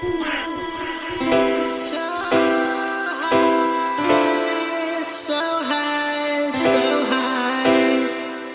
So high, so high, so high.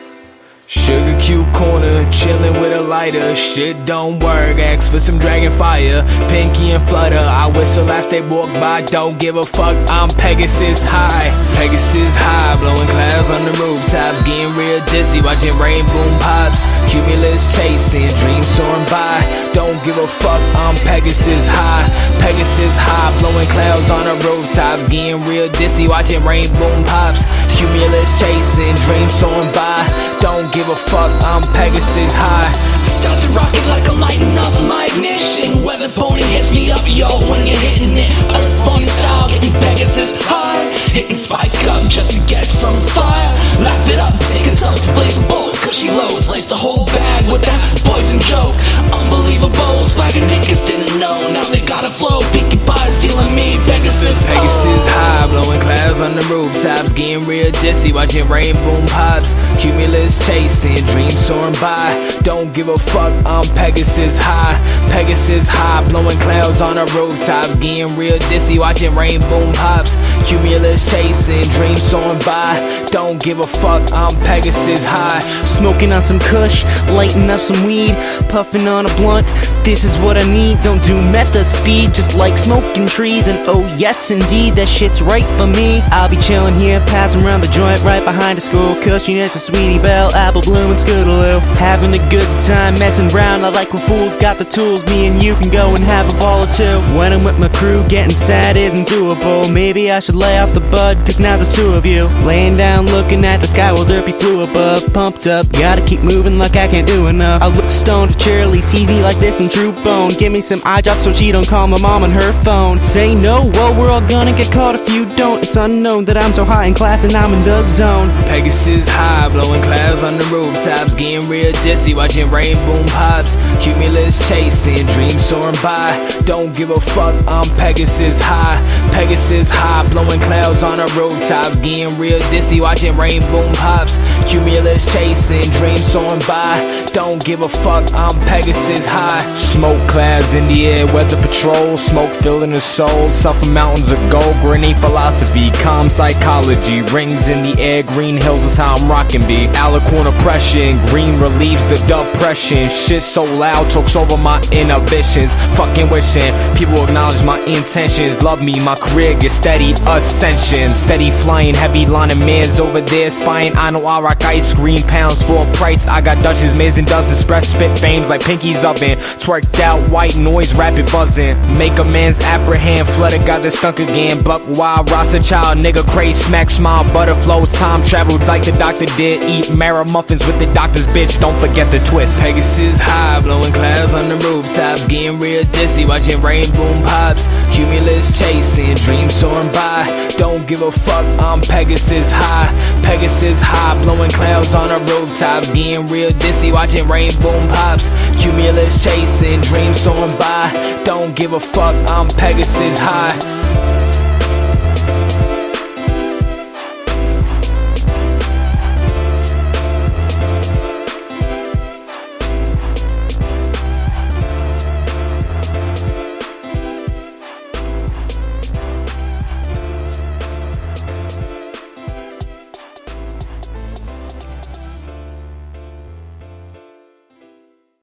Sugar cube corner, chillin' with a lighter. Shit don't work, ask for some dragon fire. Pinky and flutter, I whistle as they walk by. Don't give a fuck, I'm Pegasus high. Pegasus high, blowing clouds on the rooftops. Getting real dizzy, watching rain boom pops. Cumulus chasing, dreams soaring by. Don't give a fuck, I'm Pegasus high. Pegasus high, blowing clouds on the rooftops. Getting real dizzy, watching rain boom pops. Cumulus chasing, dreams soaring by. Don't give a fuck, I'm Pegasus high. Start to rock it like I'm lighting up my ignition. Weather phony hits me up, yo, when you're hitting it. Earth phony style, getting Pegasus high. Hitting spike up just to get some fire. Laugh it up, take a toke, blaze a bolt, cause she loads. Lace the whole bag with that poison joke. Unbelievable, swagger niggas didn't know. Now they gotta flow, Pinkie Pie's dealing me Pegasus high. Pegasus high, blowing clouds on the rooftops. Getting real dizzy, watching rain boom pops. Cumulus chasing, dreams soaring by. Don't give a fuck, I'm Pegasus high. Pegasus high, blowing clouds on the rooftops. Getting real dizzy, watching rain boom pops. Cumulus chasing, dreams soaring by. Don't give a fuck, I'm Pegasus high. Smoking on some kush, lighting up some weed, puffing on a blunt. This is what I need, don't do meth or speed, just like smoking trees. And oh yes indeed, that shit's right for me. I'll be chilling here, passing around the joint right behind the school. Cushy next to Sweetie Belle, Apple Bloom and Scootaloo. Having a good time, messing around, I like when fools got the tools. Me and you can go and have a ball or two. When I'm with my crew, getting sad isn't doable. Maybe I should lay off the bud, cause now there's two of you. Laying down looking at the sky while Derpy flew above. Pumped up, gotta keep moving like I can't do enough. I look stoned if Shirley sees me like this in true bone. Give me some eye drops so she don't call my mom on her phone. Say no, well we're all gonna get caught if you don't. It's unknown that I'm so high in class and I'm in the zone. Pegasus high, blowing clouds on the rooftops. Getting real dizzy, watching rain boom pops. Cumulus chasing, dreams soaring by. Don't give a fuck, I'm Pegasus high. Pegasus high, blowing clouds on the rooftops. Getting real dizzy, watching rain boom pops. Cumulus chasing, dreams soaring by. Don't give a fuck, I'm Pegasus high. Smoke clouds in the air, weather patrol. Smoke filling the soul, suffer mountains of gold. Granny philosophy, calm psychology. Rings in the air, green hills is how I'm rockin' be. Alicorn oppression, green relieves the depression. Shit so loud, talks over my inhibitions. Fucking wishing people acknowledge my intentions. Love me, my career gets steady ascension. Steady flying, heavy line of mans over there spying. I know I rock ice cream pounds for a price. I got Dutch's, mids and dozens, express spit fames like Pinky's oven. Twerked out, white noise, rapid buzzing. Make a man's apprehend, flooded, got the skunk again. Buck wild, Rasta child, nigga craze, smack smile, butterflows. Time traveled like the doctor did. Eat marrow muffins with the doctor's bitch, don't forget the twist. Pegasus high, blowing clouds on the rooftops. Getting real dizzy, watching rain boom pops. Cumulus chasing, dreams soaring by. Don't give a fuck, I'm Pegasus high. Pegasus high, blowing clouds on the rooftops. Getting real dizzy, watching rain boom pops. Cumulus chasing, dreams soaring by. Don't give a fuck, I'm Pegasus high.